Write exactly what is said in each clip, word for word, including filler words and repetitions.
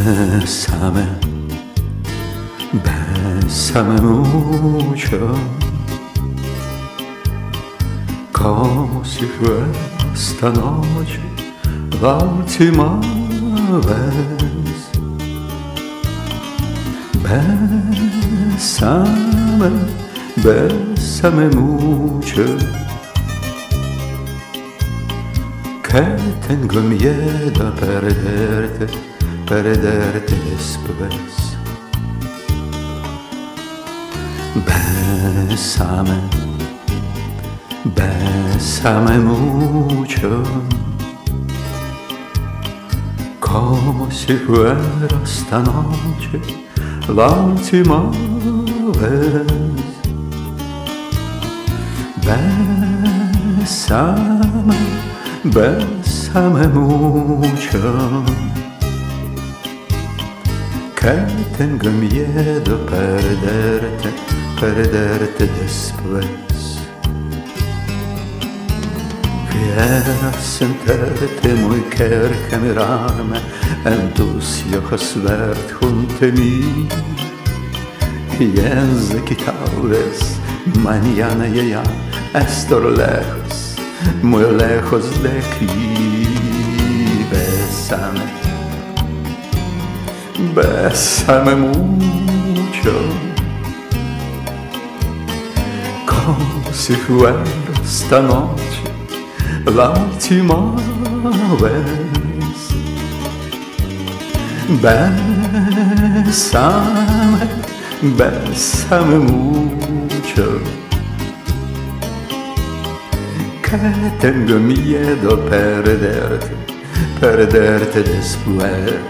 Bésame, bésame mucho, como si fuera esta noche la última vez. Bésame, bésame mucho, que tengo miedo a perderte, perderte después. Bésame, bésame mucho, como si fuera esta noche la última vez. Bésame, bésame mucho, que tengo miedo a perderte, perderte después. Quiero sentarte muy cerca, mirarme en tus ojos verte junto a mí. Pienso que tal vez mañana yo ya estoy lejos, muy lejos de aquí. Bésame, bésame mucho, como si fuera esta noche la última vez. Bésame, bésame mucho, que tengo miedo a perderte, perderte después.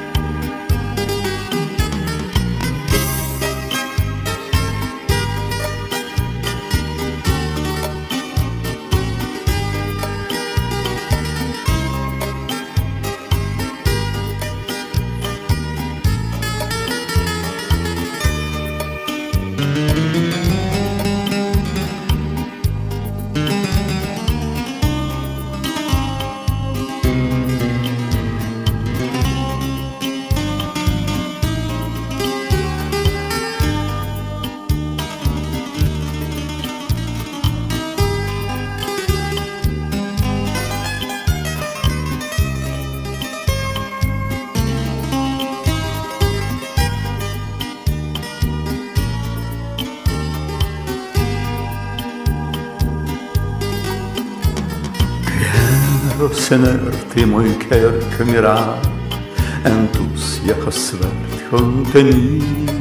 Quiero tenerte muy cerca, mirar en tus ojos verte junto a mí.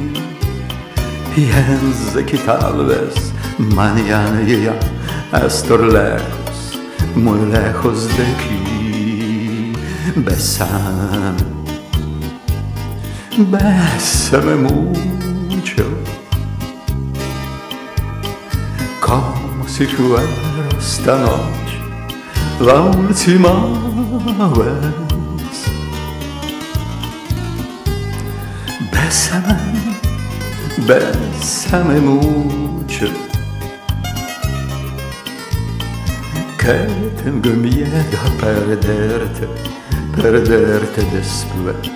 Pienso que tal vez mañana yo ya estoy lejos, muy lejos de aquí. Bésame, bésame mucho, como si fuera esta noche la última vez. Bésame, bésame mucho, que tengo miedo a perderte, perderte después.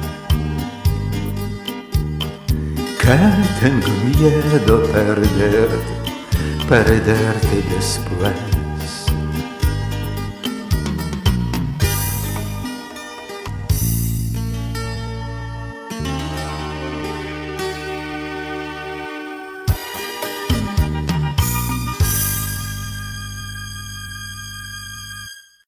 Que tengo miedo a perderte, perderte después.